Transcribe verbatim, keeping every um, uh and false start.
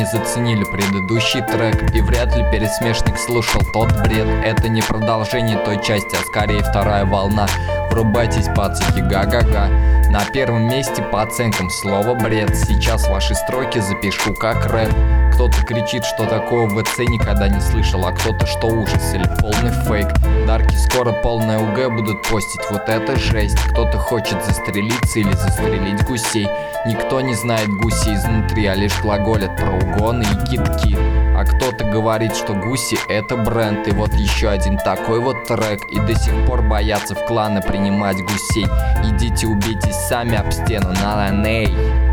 заценили предыдущий трек, и вряд ли пересмешник слушал тот бред. Это не продолжение той части, а скорее вторая волна. Врубайтесь, пацики, га-га-га. На первом месте по оценкам слово бред. Сейчас ваши строки запишу как рэп. Кто-то кричит, что такого в ВЦ никогда не слышал, а кто-то, что ужас или полный фейк. Дарки скоро полное УГ будут постить, вот это жесть. Кто-то хочет застрелиться или застрелить гусей. Никто не знает гуси изнутри, а лишь глаголят про угоны и китки. А кто-то говорит, что гуси это бренд. И вот еще один такой вот трек. И до сих пор боятся в кланы принимать гусей. Идите убейтесь сами об стену, на-на-ней.